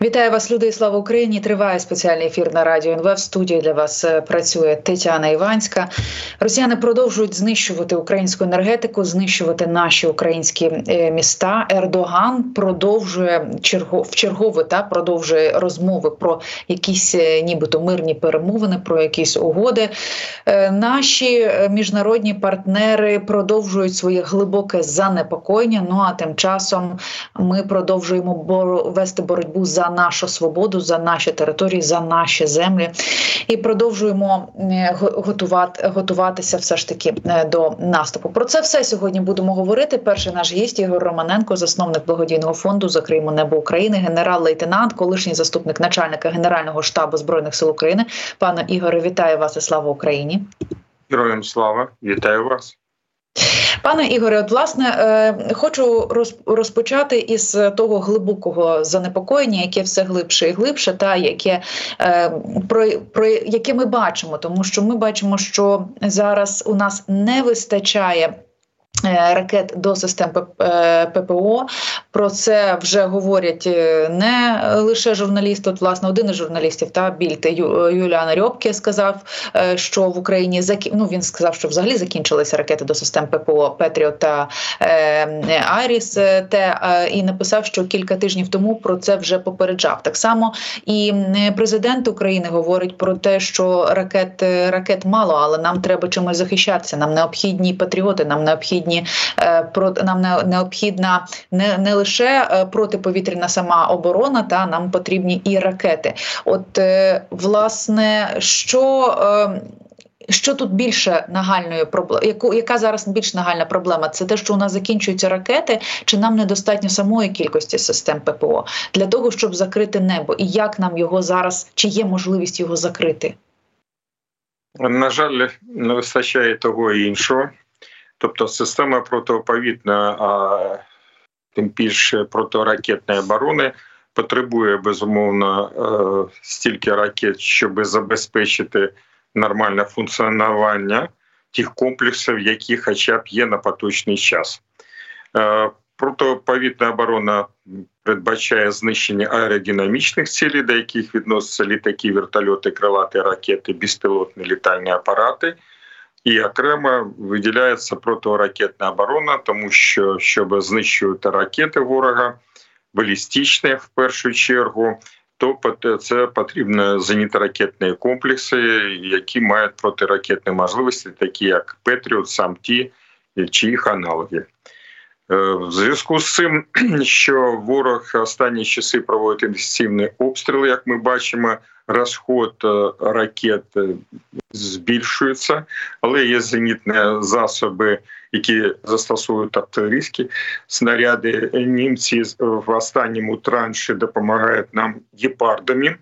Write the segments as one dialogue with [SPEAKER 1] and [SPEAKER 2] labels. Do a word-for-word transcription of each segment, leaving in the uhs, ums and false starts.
[SPEAKER 1] Вітаю вас, люди, і слава Україні! Триває спеціальний ефір на Радіо ен ве. В студії для вас працює Тетяна Іванська. Росіяни продовжують знищувати українську енергетику, знищувати наші українські міста. Ердоган продовжує черго, вчергове та продовжує розмови про якісь нібито мирні перемовини, про якісь угоди. Наші міжнародні партнери продовжують своє глибоке занепокоєння. Ну а тим часом ми продовжуємо бор... вести боротьбу за нашу свободу, за наші території, за наші землі. І продовжуємо готувати, готуватися все ж таки до наступу. Про це все сьогодні будемо говорити. Перший наш гість Ігор Романенко, засновник благодійного фонду «Закриємо небо України», генерал-лейтенант, колишній заступник начальника Генерального штабу Збройних сил України. Пане Ігоре, вітаю вас і слава Україні!
[SPEAKER 2] Героям слава! Вітаю вас!
[SPEAKER 1] Пане Ігоре, от, власне, хочу розпочати із того глибокого занепокоєння, яке все глибше і глибше, та яке, про, про яке ми бачимо, тому що ми бачимо, що зараз у нас не вистачає ракет до систем пе пе о. Про це вже говорять не лише журналісти. От, власне, один із журналістів, та Більд, Юліан Рьопке, сказав, що в Україні, ну, він сказав, що взагалі закінчилися ракети до систем пе пе о Петріот та е, Айріс, те, і написав, що кілька тижнів тому про це вже попереджав. Так само і президент України говорить про те, що ракет, ракет мало, але нам треба чимось захищатися, нам необхідні патріоти, нам необхідні Нам необхідна не, не лише протиповітряна сама оборона, та нам потрібні і ракети. От, власне, що... Що тут більше нагальної проблеми? Яку, яка зараз більш нагальна проблема? Це те, що у нас закінчуються ракети, чи нам недостатньо самої кількості систем пе пе о для того, щоб закрити небо? І як нам його зараз, чи є можливість його закрити?
[SPEAKER 2] На жаль, не вистачає того і іншого. Тобто система протиповітряної, а тим більше протиракетної оборони потребує, безумовно, стільки ракет, щоб забезпечити нормальне функціонування тих комплексів, які хоча б є на поточний час. Протиповітряна оборона передбачає знищення аеродинамічних цілей, до яких відносяться літаки, вертольоти, крилаті ракети, безпілотні літальні апарати. І окремо виділяється протиракетна оборона, тому що, щоб знищувати ракети ворога, балістичні в першу чергу, то це потрібні зенітно-ракетні комплекси, які мають протиракетні можливості, такі як Петріот, Самті чи їх аналоги. В зв'язку з цим, що ворог останні часи проводить інтенсивні обстріли, як ми бачимо, розход ракет збільшується, але є зенітні засоби, які застосовують артилерійські снаряди. Німці в останньому транші допомагають нам гепардами.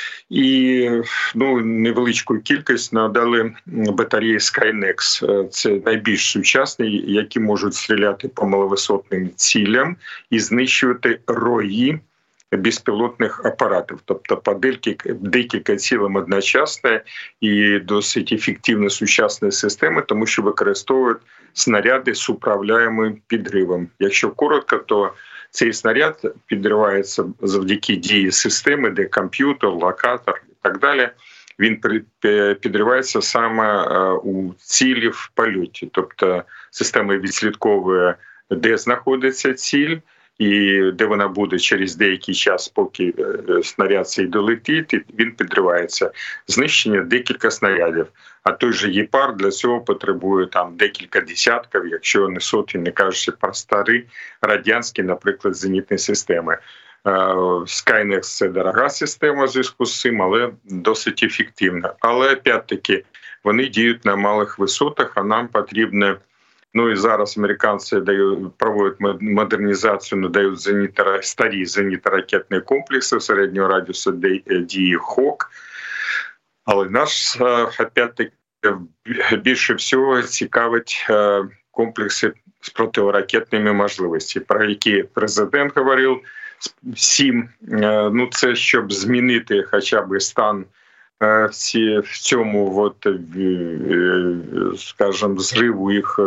[SPEAKER 2] І ну, невеличку кількість надали батареї Скайнекс. Це найбільш сучасні, які можуть стріляти по маловисотним цілям і знищувати рої безпілотних апаратів. Тобто по декілька, декілька цілим одночасно і досить ефективна сучасна система, тому що використовують снаряди з управляємим підривом. Якщо коротко, то цей снаряд підривається завдяки дії системи, де комп'ютер, локатор і так далі. Він підривається саме у цілі в польоті. Тобто система відслідковує, де знаходиться ціль, і де вона буде через деякий час, поки снаряд цей долетить, він підривається. Знищення декілька снарядів. А той же «Гепард» для цього потребує там декілька десятків, якщо не сотні, не кажучи про старі радянські, наприклад, зенітні системи. Skynex – це дорога система в зв'язку з цим, але досить ефективна. Але, опять-таки, вони діють на малих висотах, а нам потрібно. Ну і зараз американці дають, проводять модернізацію, надають зенітно, старі зенітно-ракетні комплекси середнього радіусу дії «Хок». Але нас, опять-таки, більше всього цікавить комплекси з протиракетними можливостями, про які президент говорив. Сім, ну це щоб змінити хоча б стан всі в цьому, от, скажімо, зриву їх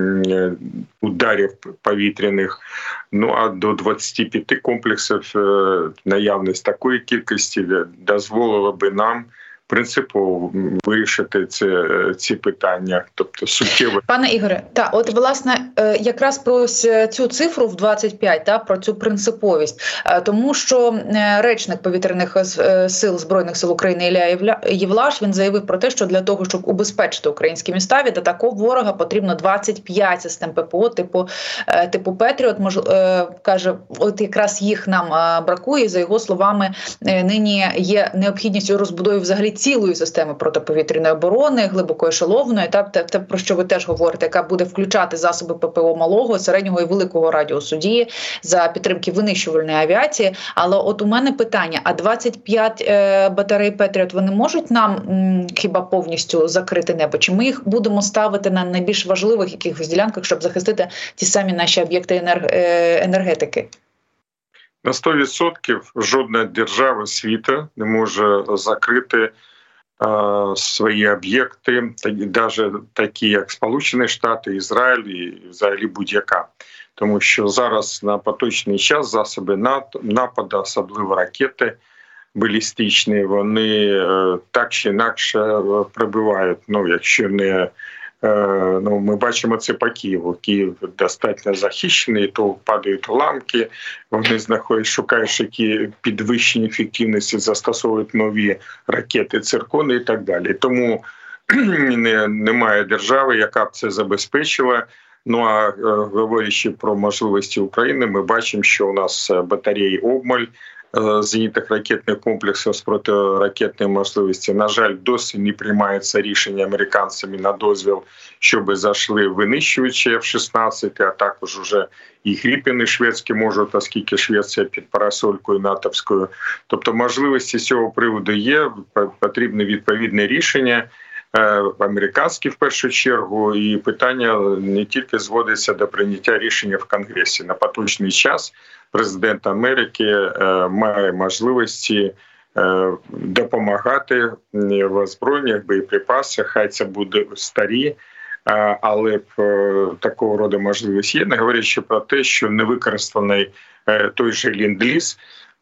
[SPEAKER 2] ударів повітряних, ну а до двадцяти п'яти комплексів наявність такої кількості дозволила би нам принципово вирішити ці, ці питання, тобто суттєво.
[SPEAKER 1] Пане Ігоре, та от власне якраз про цю цифру в двадцять п'ять, та про цю принциповість, тому що речник повітряних сил Збройних сил України Ілля Євлаш, він заявив про те, що для того, щоб убезпечити українські міста від атаков ворога, потрібно двадцять п'ять систем ППО типу типу Петріот. Мож, каже, от якраз їх нам бракує. За його словами, нині є необхідність у розбудові взагалі цілої системи протиповітряної оборони, глибокоешеловної, та те, те, про що ви теж говорите, яка буде включати засоби ППО малого, середнього і великого радіусу дії за підтримки винищувальної авіації. Але от у мене питання, а двадцять п'ять е, батарей Петріот, вони можуть нам м, хіба повністю закрити небо? Чи ми їх будемо ставити на найбільш важливих якихось ділянках, щоб захистити ті самі наші об'єкти енерг... е, енергетики?
[SPEAKER 2] На сто відсотків жодна держава світу не може закрити е, свої об'єкти, навіть такі, як Сполучені Штати, Ізраїль і взагалі будь-яка. Тому що зараз на поточний час засоби нападу, особливо ракети балістичні, вони е, так чи інакше прибувають, ну, якщо не Ну, ми бачимо це по Києву. Київ достатньо захищений, то падають уламки, вони знаходять, шукають, які підвищені ефективності, застосовують нові ракети, циркони і так далі. Тому не, немає держави, яка б це забезпечила. Ну а говорячи про можливості України, ми бачимо, що у нас батареї обмаль, зенітних ракетних комплексів з протиракетної можливості. На жаль, досі не приймається рішення американцями на дозвіл, щоб зайшли винищувачі еф шістнадцять, а також уже і Гріпіни шведські можуть, оскільки Швеція під парасолькою натовською. Тобто можливості з цього приводу є, потрібне відповідне рішення, американські в першу чергу, і питання не тільки зводиться до прийняття рішення в Конгресі. На поточний час президент Америки має можливості допомагати в озброєннях, боєприпасах, хай це буде старі, але такого роду можливість є, не говорячи про те, що невикористаний той же ленд-ліз,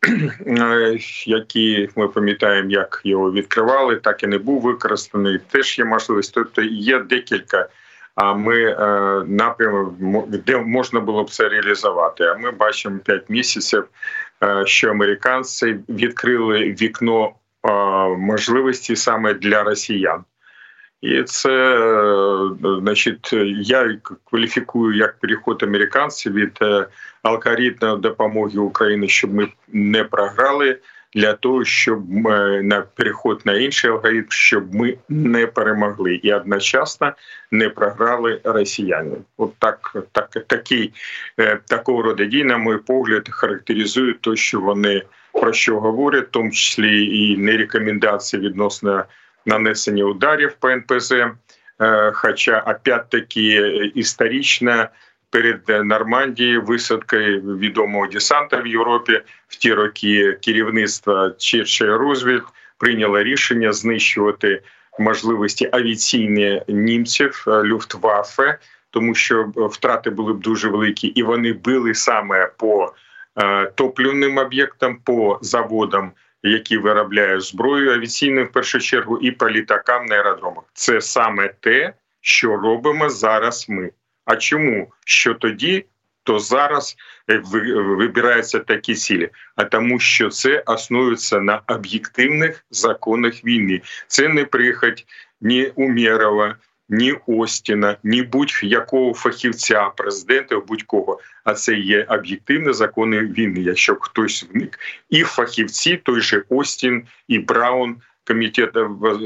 [SPEAKER 2] який ми пам'ятаємо, як його відкривали, так і не був використаний, теж є можливість. Тобто є декілька а ми напрямів, де можна було б це реалізувати. А ми бачимо п'ять місяців, що американці відкрили вікно можливості саме для росіян. І це, значить, я кваліфікую як переход американців від алгоритму допомоги Україні, щоб ми не програли, для того, щоб на переход на інший алгоритм, щоб ми не перемогли і одночасно не програли росіянам. От так, так, такий, такого роду дій, на мій погляд, характеризують те, що вони про що говорять, в тому числі і не рекомендації відносно нанесення ударів по ен пе зет, хоча, опять-таки, історично перед Нормандією, висадкою відомого десанта в Європі, в ті роки керівництво Черчилля Рузвельт прийняло рішення знищувати можливості авіаційні німців, Люфтваффе, тому що втрати були б дуже великі, і вони били саме по топливним об'єктам, по заводам, які виробляють зброю авіаційну в першу чергу, і по літакам на аеродромах. Це саме те, що робимо зараз ми. А чому? Що тоді, то зараз вибираються такі цілі? А тому, що це основується на об'єктивних законах війни. Це не прихоть ні Умєрова, ні Остіна, ні будь-якого фахівця, президента, будь-кого. А це є об'єктивні закони війни, якщо хтось вник. І фахівці, той же Остін і Браун, комітет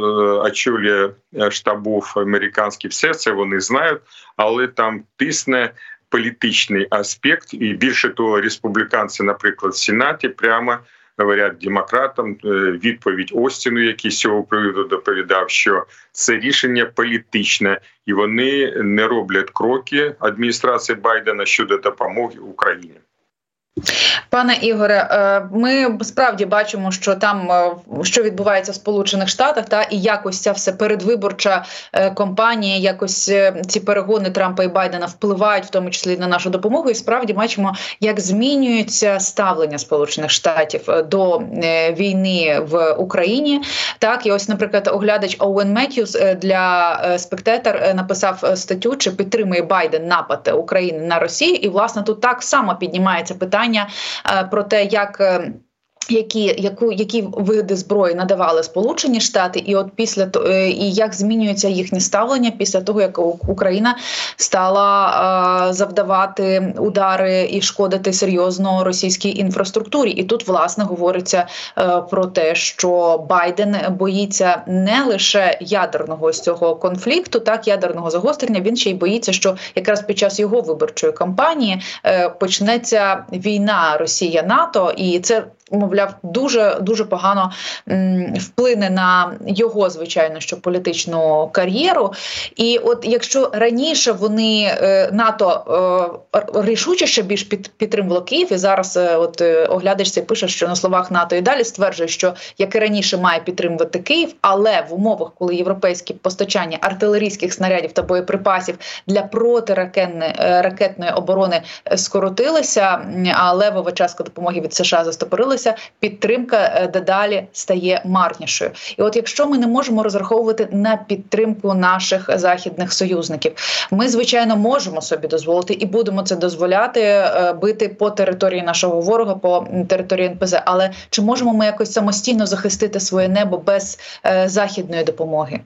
[SPEAKER 2] очолює штабів американських, все це вони знають, але там тисне політичний аспект, і більше того, республіканці, наприклад, в Сенаті прямо говорять демократам, відповідь Остіну, який з цього приводу доповідав, що це рішення політичне, і вони не роблять кроки адміністрації Байдена щодо допомоги Україні.
[SPEAKER 1] Пане Ігоре, ми справді бачимо, що там, що відбувається в Сполучених Штатах, та і якось ця все передвиборча кампанія, якось ці перегони Трампа і Байдена впливають, в тому числі на нашу допомогу. І справді бачимо, як змінюється ставлення Сполучених Штатів до війни в Україні. Так, і ось, наприклад, оглядач Оуен Меттьюс для Spectator написав статтю, чи підтримує Байден напад України на Росію. І, власне, тут так само піднімається питання про те, як Які, яку, які види зброї надавали Сполучені Штати, і от після і як змінюється їхнє ставлення після того, як Україна стала а, завдавати удари і шкодити серйозно російській інфраструктурі. І тут, власне, говориться а, про те, що Байден боїться не лише ядерного ось цього конфлікту, так, ядерного загострення, він ще й боїться, що якраз під час його виборчої кампанії а, почнеться війна Росія-НАТО, і це, мовляв, дуже дуже погано м, вплине на його, звичайно, що політичну кар'єру. І от якщо раніше вони е, НАТО е, рішучіше більш під, підтримувало Київ, і зараз е, от е, оглядач цей пише, що на словах НАТО і далі стверджує, що як і раніше має підтримувати Київ, але в умовах, коли європейські постачання артилерійських снарядів та боєприпасів для протиракетної е, ракетної оборони скоротилися, а левова частка допомоги від США застопорилася, підтримка дедалі стає марнішою. І от якщо ми не можемо розраховувати на підтримку наших західних союзників, ми, звичайно, можемо собі дозволити і будемо це дозволяти бити по території нашого ворога, по території ен пе зет. Але чи можемо ми якось самостійно захистити своє небо без західної допомоги?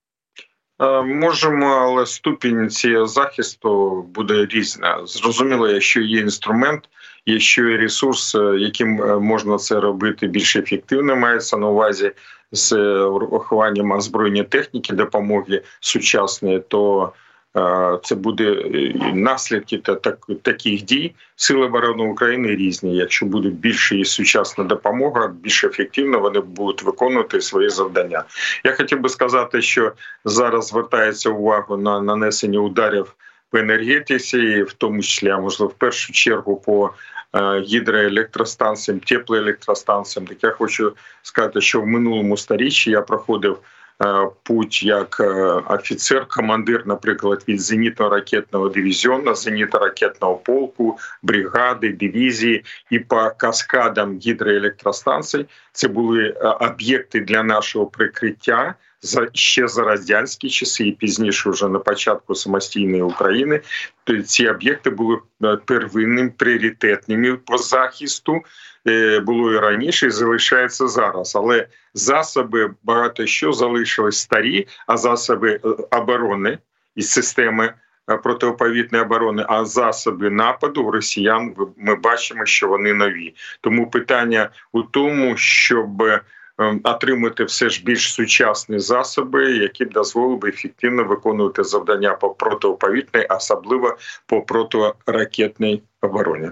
[SPEAKER 2] Можемо, але ступінь цього захисту буде різна. Зрозуміло, якщо є інструмент, якщо є ресурс, яким можна це робити більш ефективно, мається на увазі з урахуванням озброєння техніки, допомоги сучасної, то це буде наслідки таких дій. Сили оборони України різні. Якщо буде більше і сучасна допомога, більш ефективно вони будуть виконувати свої завдання. Я хотів би сказати, що зараз звертається увагу на нанесення ударів по енергетиці, в тому числі, а можливо, в першу чергу по гідроелектростанціям, теплоелектростанціям. Так я хочу сказати, що в минулому сторіччі я проходив путь як офіцер, командир, наприклад, від зенітно-ракетного дивізіону, зенітно-ракетного полку, бригади, дивізії і по каскадам гідроелектростанцій. Це були об'єкти для нашого прикриття ще за радянські часи і пізніше вже на початку самостійної України. Ці об'єкти були первинним, пріоритетними по захисту. Було і раніше, і залишається зараз. Але засоби багато що залишились старі, а засоби оборони і системи протиповітряної оборони, а засоби нападу в росіян, ми бачимо, що вони нові. Тому питання у тому, щоб отримати все ж більш сучасні засоби, які б дозволили б ефективно виконувати завдання по протиповітряній, особливо по протиракетній обороні.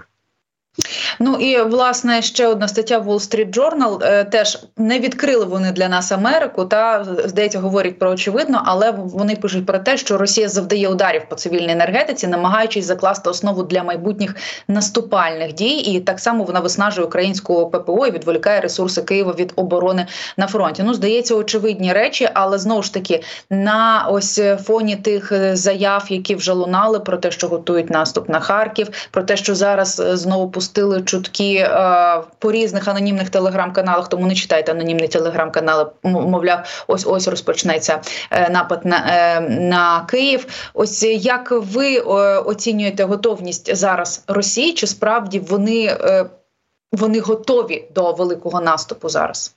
[SPEAKER 1] Ну і, власне, ще одна стаття Wall Street Journal, теж не відкрили вони для нас Америку, та, здається, говорять про очевидно, але вони пишуть про те, що Росія завдає ударів по цивільній енергетиці, намагаючись закласти основу для майбутніх наступальних дій, і так само вона виснажує українську пе пе о і відволікає ресурси Києва від оборони на фронті. Ну, здається, очевидні речі, але, знову ж таки, на ось фоні тих заяв, які вже лунали про те, що готують наступ на Харків, про те, що зараз знову пустили чутки е, по різних анонімних телеграм-каналах, тому не читайте анонімні телеграм-канали, мовляв, ось-ось розпочнеться е, напад на, е, на Київ. Ось як ви е, оцінюєте готовність зараз Росії, чи справді вони, е, вони готові до великого наступу зараз?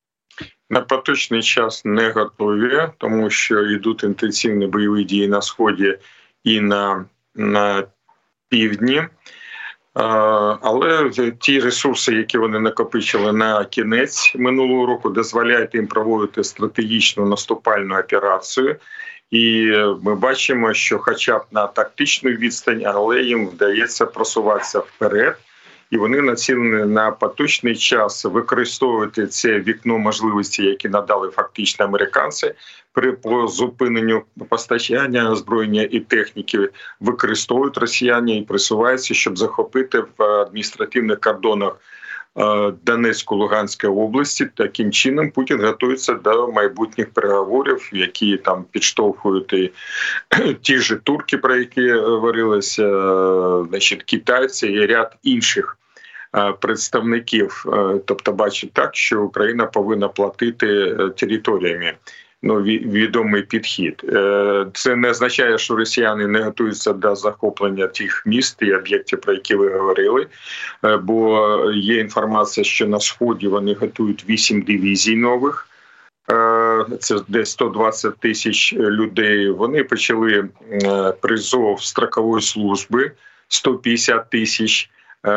[SPEAKER 2] На поточний час не готові, тому що йдуть інтенсивні бойові дії на Сході і на, на півдні. Але ті ресурси, які вони накопичили на кінець минулого року, дозволяють їм проводити стратегічну наступальну операцію. І ми бачимо, що хоча б на тактичну відстань, але їм вдається просуватися вперед. і вони націлені на поточний час використовувати це вікно можливості, які надали фактично американці при зупиненню постачання озброєння і техніки, використовують росіяни і присуваються, щоб захопити в адміністративних кордонах Донецьку, Луганської області. Таким чином Путін готується до майбутніх переговорів, які там підштовхують і ті ж турки, про які говорилося, значить, китайці і ряд інших представників. Тобто бачить так, що Україна повинна платити територіями. Ну, відомий підхід. Це не означає, що росіяни не готуються до захоплення тих міст і об'єктів, про які ви говорили, бо є інформація, що на Сході вони готують вісім дивізій нових, це десь сто двадцять тисяч людей. Вони почали призов строкової служби, сто п'ятдесят тисяч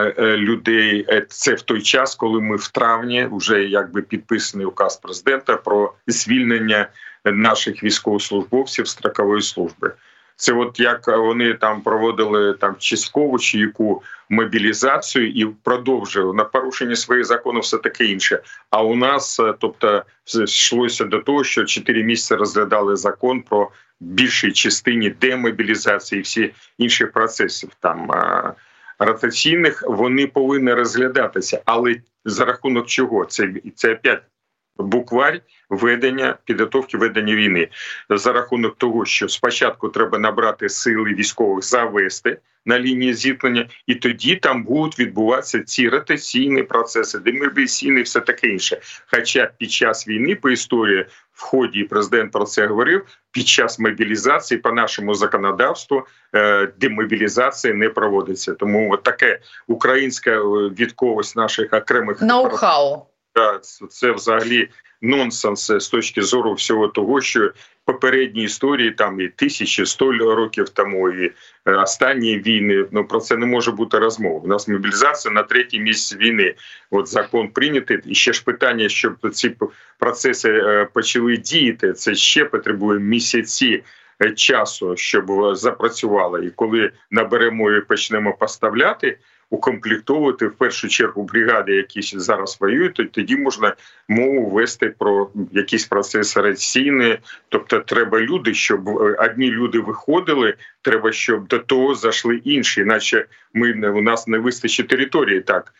[SPEAKER 2] людей. Це в той час, коли ми в травні вже якби підписаний указ президента про звільнення наших військовослужбовців строкової служби. Це от як вони там проводили там часткову чи яку мобілізацію і продовжили на порушення своїх законів, все таке інше. А у нас, тобто, йшлося до того, що чотири місяці розглядали закон про більшій частині демобілізації і всі інші процеси там ротаційних, вони повинні розглядатися. Але за рахунок чого? Це, це опять букварь ведення, підготовки ведення війни. За рахунок того, що спочатку треба набрати сили військових, завести на лінії зіткнення, і тоді там будуть відбуватися ці ротаційні процеси, демобілізаційні і все таке інше. Хоча під час війни, по історії, в ході, і президент про це говорив, під час мобілізації по нашому законодавству демобілізація не проводиться. Тому от таке українська відковість наших окремих...
[SPEAKER 1] Ноу-хау.
[SPEAKER 2] Це взагалі нонсенс з точки зору всього того, що попередні історії, там і тисячі, сто років тому, і останні війни, ну про це не може бути розмови. У нас мобілізація на третій місяць війни. От закон прийнятий, і ще ж питання, щоб ці процеси почали діяти, це ще потребує місяці часу, щоб запрацювало. І коли наберемо і почнемо поставляти, укомплектовувати в першу чергу бригади, які зараз воюють, то тоді можна мову вести про якісь процеси ротаційні. Тобто треба люди, щоб одні люди виходили, треба, щоб до того зайшли інші, іначе ми, у нас не вистачить території так.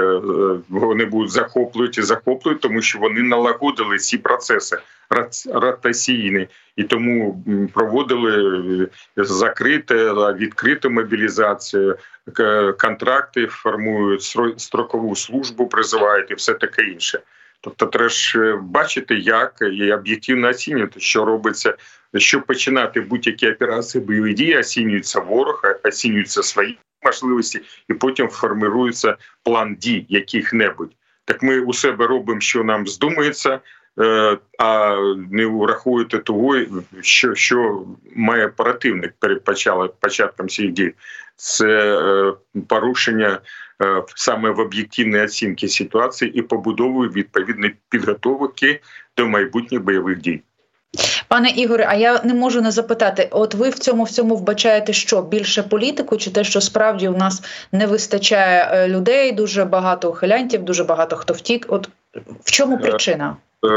[SPEAKER 2] Вони будуть захоплювати і захоплюють, тому що вони налагодили ці процеси ротаційні. І тому проводили закрите, відкриту мобілізацію, контракти формують, строкову службу призивають і все таке інше. Тобто треба ж бачити, як і об'єктивно оцінювати, що робиться, щоб починати будь-які операції, бойові дії, оцінюється ворог, оцінюються свої можливості, і потім формирується план дій яких-небудь. Так ми у себе робимо, що нам здумається, а не врахуєте того, що, що має противник перед початком цих дій. Це порушення саме в об'єктивній оцінці ситуації і побудовою відповідної підготовки до майбутніх бойових дій.
[SPEAKER 1] Пане Ігоре, а я не можу не запитати, от ви в цьому всьому вбачаєте що? Більше політику чи те, що справді у нас не вистачає людей, дуже багато ухилянтів, дуже багато хто втік? От в чому причина?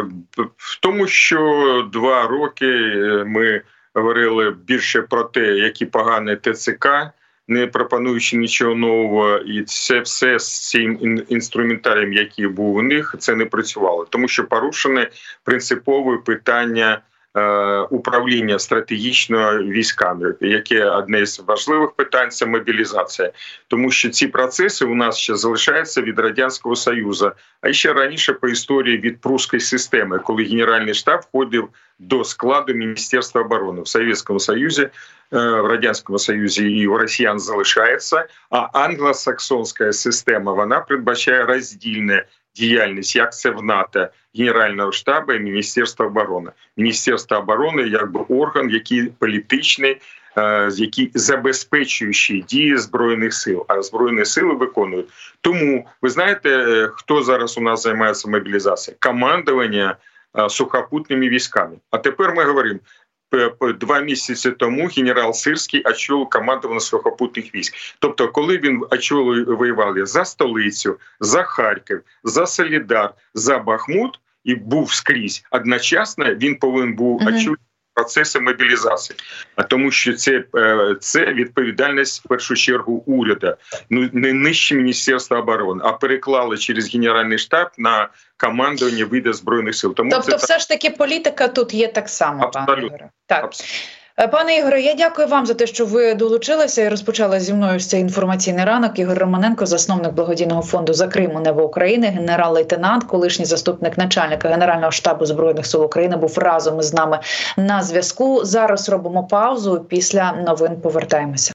[SPEAKER 2] В тому, що два роки ми говорили більше про те, які погані ТЦК, не пропонуючи нічого нового, і це все з цим інструментарієм, який був у них, це не працювало. Тому що порушене принципове питання управління стратегічно військами, яке одне з важливих питань – це мобілізація. Тому що ці процеси у нас ще залишаються від Радянського Союзу, а ще раніше по історії від прусської системи, коли Генеральний штаб входив до складу Міністерства оборони. В Совєтському Союзі, в Радянському Союзі і у росіян залишається, а англосаксонська система, вона передбачає роздільне діяльність, як це в НАТО, Генерального штабу і Міністерства оборони. Міністерство оборони якби орган, який політичний, який забезпечуючий дії Збройних сил, а Збройні сили виконують. Тому, ви знаєте, хто зараз у нас займається мобілізацією? Командування сухопутними військами. А тепер ми говоримо, два місяці тому генерал Сирський очолив командування сухопутних військ. Тобто, коли він очолив, воював за столицю, за Харків, за Солідар, за Бахмут і був скрізь, одночасно він повинен був mm-hmm. очолити процеси мобілізації, а тому, що це, це відповідальність в першу чергу уряду, ну не нижче Міністерства оборони, а переклали через Генеральний штаб на командування видів Збройних сил. Тому
[SPEAKER 1] тобто
[SPEAKER 2] це
[SPEAKER 1] все ж таки політика тут є так само,
[SPEAKER 2] абсолютно.
[SPEAKER 1] пане Ігоре. Так.
[SPEAKER 2] Абсолютно.
[SPEAKER 1] Пане Ігоре, я дякую вам за те, що ви долучилися і розпочали зі мною цей інформаційний ранок. Ігор Романенко, засновник благодійного фонду «За Крим у небо України», генерал-лейтенант, колишній заступник начальника Генерального штабу Збройних сил України, був разом із нами на зв'язку. Зараз робимо паузу, після новин повертаємося.